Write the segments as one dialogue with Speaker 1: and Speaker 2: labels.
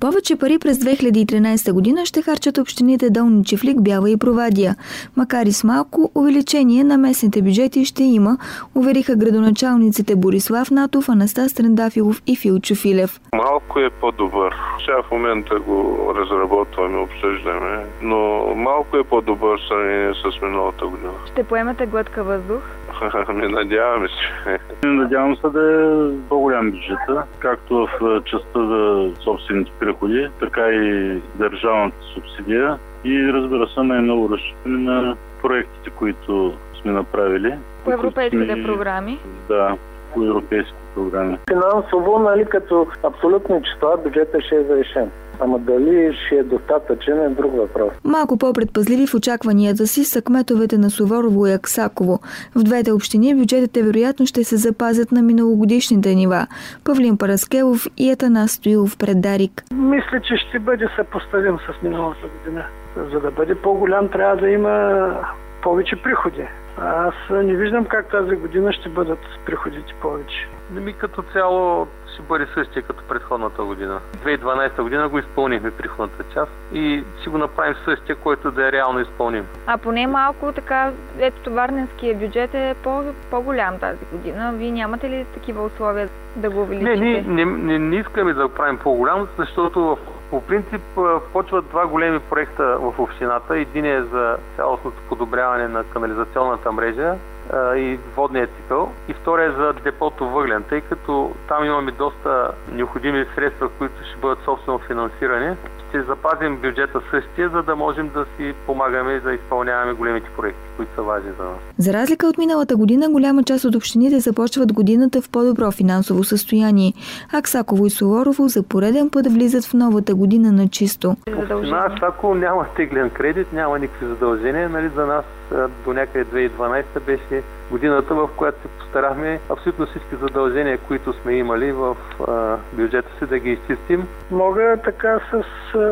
Speaker 1: Повече пари през 2013 година ще харчат общините Долни Чифлик, Бяла и Провадия. Макар и с малко, увеличение на местните бюджети ще има, увериха градоначалниците Борислав Натов, Анастас Трендафилов и Филчо Филев.
Speaker 2: Малко е по-добър. Сега в момента го разработваме, обсъждаме, но малко е по-добър в сравнение с миналата година.
Speaker 3: Ще поемете глътка въздух?
Speaker 2: Надяваме се.
Speaker 4: Надявам се да е по-голям бюджета, както в частта за собствените приходи, така и държавната субсидия. И разбира се, най-много разчитаме на проектите, които сме направили.
Speaker 3: По европейските програми?
Speaker 4: Да, по европейски програми.
Speaker 5: Финансово, като абсолютни числа, бюджетът ще е завишен. Ама дали ще е достатъчен е друг въпрос.
Speaker 1: Малко по-предпазливи в очакванията си са кметовете на Суворово и Аксаково. В двете общини бюджетите вероятно ще се запазят на миналогодишните нива. Павлин Параскелов и Атанас Стоилов пред Дарик.
Speaker 6: Мисля, че ще бъде съпоставим с миналата година. За да бъде по-голям, трябва да има повече приходи. Аз не виждам как тази година ще бъдат приходите повече.
Speaker 7: Като цяло ще бъде същия като предходната година. 2012 година го изпълнихме приходната част и ще го направим същия, който да е реално изпълним.
Speaker 3: А поне малко така, ето Варненския бюджет е по-голям тази година. Вие нямате ли такива условия да го увеличите?
Speaker 7: Не искаме да го правим по-голям, защото по принцип почват два големи проекта в общината. Един е за цялостното подобряване на канализационната мрежа и водния цикъл. И втория е за депото въглен, тъй като там имаме доста необходими средства, които ще бъдат собствено финансирани. Ще запазим бюджета същия, за да можем да си помагаме да изпълняваме големите проекти, които са важни за нас.
Speaker 1: За разлика от миналата година, голяма част от общините започват годината в по-добро финансово състояние. Аксаково и Суворово за пореден път влизат в новата година на чисто.
Speaker 7: Община Аксаково няма теглен кредит, няма никакви задължения. За нас до някъде 2012 беше годината, в която се постарахме абсолютно всички задължения, които сме имали в бюджета си, да ги изчистим.
Speaker 6: Мога така с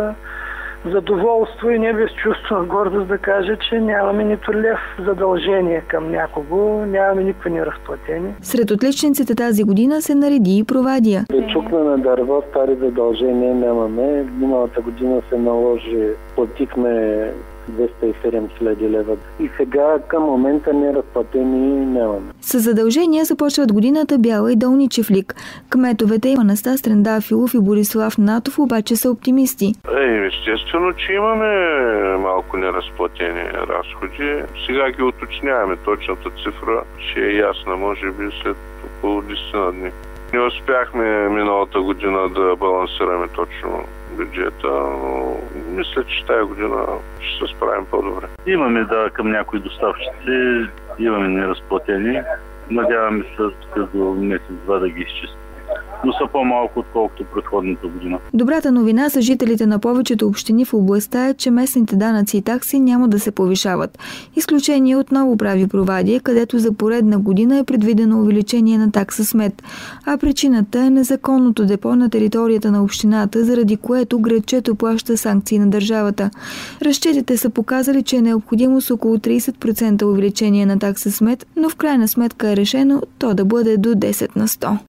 Speaker 6: задоволство и не без чувство на гордост да кажа, че нямаме нито лев задължение към някого, нямаме никакви неразплатени.
Speaker 1: Сред отличниците тази година се нареди и Провадия.
Speaker 5: Чукна на дърво, стари задължения нямаме. Миналата година се наложи, платихме 207 хиляди лева. И сега към момента неразплатени нямаме.
Speaker 1: С задължения започват годината Бяла и Долни Чифлик. Кметовете Анастас Трендафилов и Борислав Натов обаче са оптимисти.
Speaker 2: Естествено, че имаме малко неразплатени разходи. Сега ги уточняваме. Точната цифра ще е ясна, може би след около 10 дни. Не успяхме миналата година да балансираме точно бюджета, но мисля, че тази година ще се справим по-добре.
Speaker 4: Имаме към някои доставчици, имаме неразплатени. Надяваме се до месец-два да ги изчистим. Но са по-малко, отколкото предходната година.
Speaker 1: Добрата новина за жителите на повечето общини в областта е, че местните данъци и такси няма да се повишават. Изключение отново прави Провадия, където за поредна година е предвидено увеличение на такса смет. А причината е незаконното депо на територията на общината, заради което градчето плаща санкции на държавата. Разчетите са показали, че е необходимо с около 30% увеличение на такса смет, но в крайна сметка е решено то да бъде до 10%.